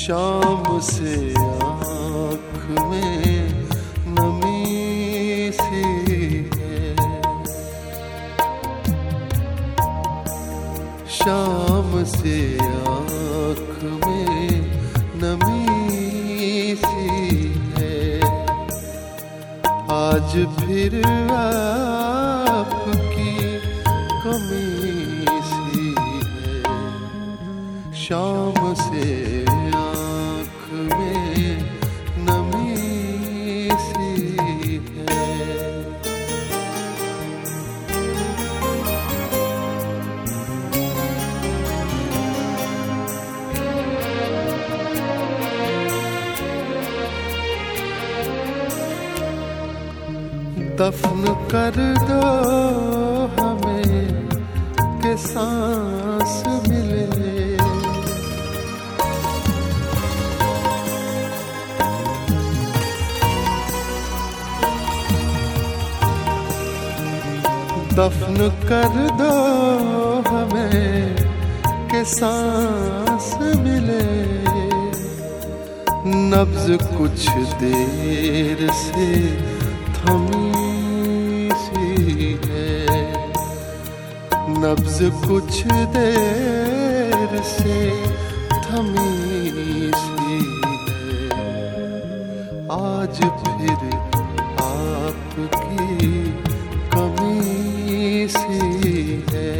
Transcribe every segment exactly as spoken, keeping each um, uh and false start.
शाम से आँख में नमी सी है, शाम से आँख में नमी सी है। आज फिर आपकी कमी सी है, शाम से आँख में नमी सी है। दफन कर दो हमें के सांस मिले, दफन कर दो हमें के सांस मिले। नब्ज कुछ देर से थमी सी है, नब्ज कुछ देर से थमी सी है। आज फिर आपकी कमी सी है।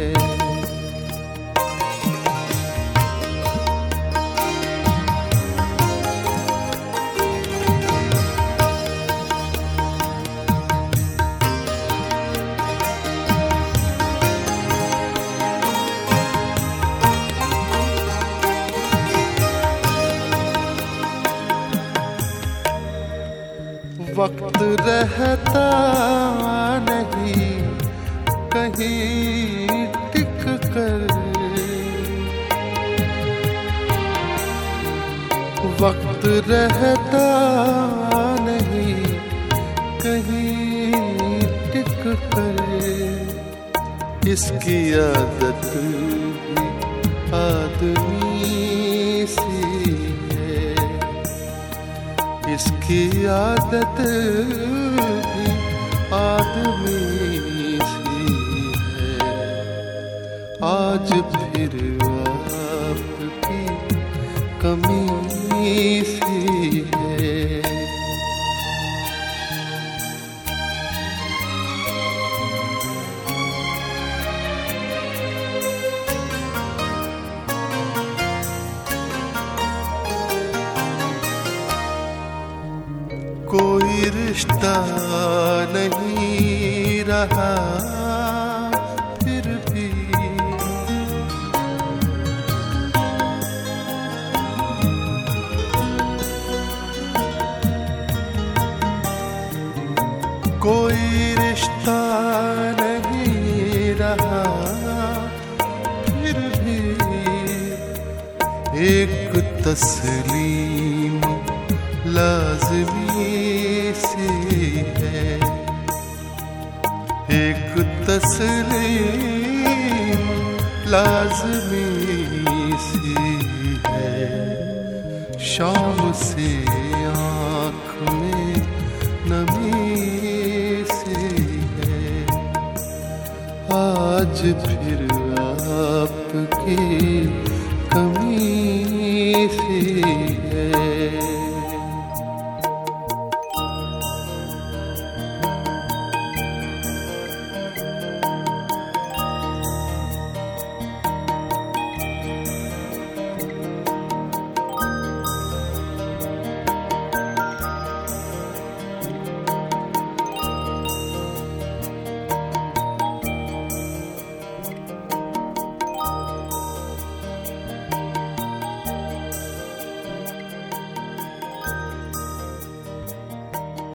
वक्त रहता नहीं कहीं टिक कर, वक्त रहता नहीं कहीं टिक कर। इसकी आदत भी आदमी सी है, इसकी आदत भी आदमी सी है। आज फिर आपकी कमी सी है। कोई रिश्ता नहीं रहा फिर भी, कोई रिश्ता नहीं रहा फिर भी। एक तस्लीम लाज़मी सी है, एक तस्लीम लाज़मी सी है। शाम से आँख में नमी सी है। आज फिर आपकी कमी सी